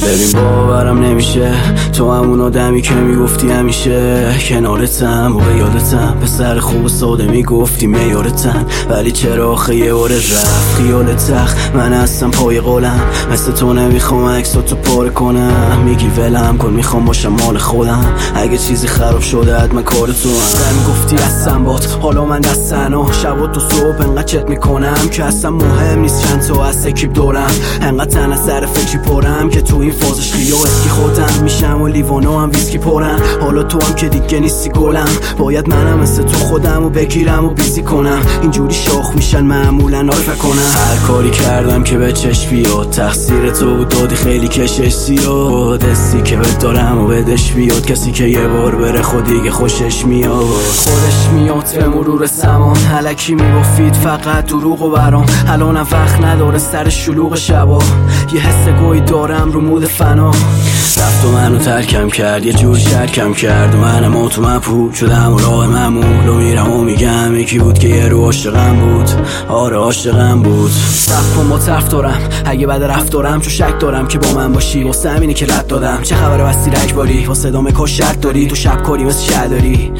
ببین باورم نمیشه تو همون آدمی که میگفتی همیشه کنارتم و به یادتم پسر خوب و ساده میگفتی میارتم، ولی چرا آخه یه باره رفت خیال تخت من هستم پای قولم، مثل تو نمیخوام عکساتو پاره کنم، میگی ولم کن میخوام باشم مال خودم، اگه چیزی خراب شده حتما کار تو هم گفتی هستم بات، حالا من دستنو شب و تو صبح انقدر چت میکنم که اصلا مهم نیست چند تا از اکیپ دورم، انقدر تن از سر فکری پرم که تو این فازش خیال اسکی خودم میشم و لیوانو هم ویسکی پرم، حالا تو هم که دیگه نیستی گلم، باید منم مثل تو خودم و بگیرم و بیزی کنم، اینجوری شاخ میشن معمولا عارفه کنم، هر کاری کردم که به چشم بیاد تقصیر تو بود دادی خیلی کشش زیاد، حسی که بهت دارم و بدش بیاد، کسی که یه بار بره خود دیگه خوشش میاد، خودش میاد به مرور زمان الکی میگفید فقط دروغ و برام، الانم وقت نداره سر شلوغ شبا، یه حس گوی دارم رو مود فنا، رفت و منو ترکم کرد یه جور شرکم کرد و منم و تو مبهوت شدم و راه معمول و میرم و میگم یکی بود که یه رو عاشقم بود، آره عاشقم بود، رفت کن با طرف دارم اگه بعد رفتارم چون شک دارم که با من باشی، واسه همینه که رد دادم چه خبره بستی رکباری واسه دامه کاش شرط داری تو شب کاری مثل شهرداری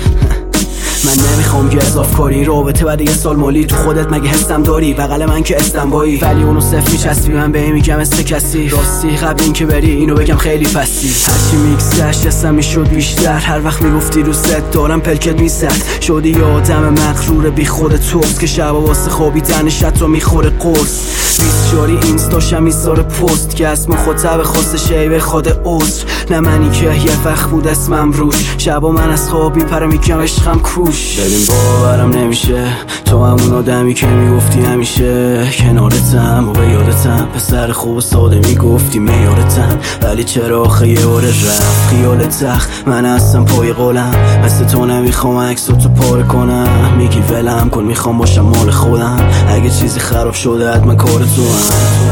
من نمیخوام که اضاف کاری رابطه بعد یه سال مالی تو خودت مگه حسم داری بغل من که استنبایی، ولی اونو صفر میچسبی من به این میگم مثل کسی راستی قبل این که بری اینو بگم خیلی پستی، هرچی میگذشت حسم میشد بیشتر، هر وقت میگفتی رو ست دارم پلکت میزد، شدی یه آدم مغرور بی خود توست که شبا واسه خوابیدن شت رو میخوره قرص، بیسچاری اینستاشم میذاره پست که اسم خطب خواست شیبه خود عذر، نه منی که یه وقت بود اسمم روش، شبا من از خوابی پر میگم عشقم کوش، ببین باورم نمیشه تو همون آدمی که میگفتی همیشه کنارتم و به یادتم پسر خوب و ساده میگفتی میارتم، ولی چرا آخه یه باره رفت خیال تخت من هستم پای قولم، مثل تو نمیخوام عکساتو پاره کنم، میگی ولم کن میخوام باشم مال خودم، اگه چیزی خراب شده حتما کار تو هم